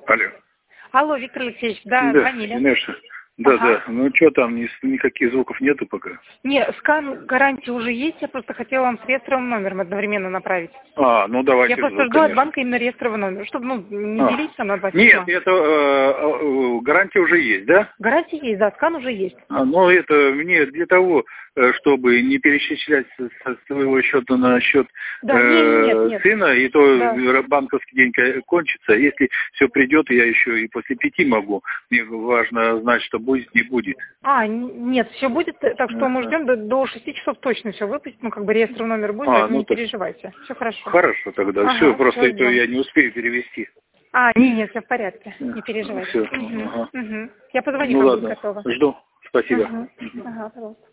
Алло. Алло, Виктор Алексеевич, да, Да, звонили. конечно. Да, Ага. да. Ну что там, никаких звуков нету пока. Не, скан гарантии уже есть, я просто хотела вам с реестровым номером одновременно направить. Ну давайте. Я просто жду от банка именно реестровый номер, чтобы не делить со мной два письма. Нет, это гарантия уже есть, да? Гарантия есть, да, скан уже есть. Ну это мне для того, чтобы не перечислять со своего счета на счет Да, нет. сына, и то Да. банковский день кончится. Если все придет, я еще и после 5 могу. Мне важно знать, что будет, не будет. Нет, все будет, так что мы ждем до 6 часов точно все выпустить, реестровый номер будет, поэтому не переживайте. Все хорошо. Хорошо тогда. Все, просто это я не успею перевести. Нет, все в порядке, не переживайте. Все. Я позвоню, Ну как будет ладно, готово. жду. Спасибо. Пожалуйста.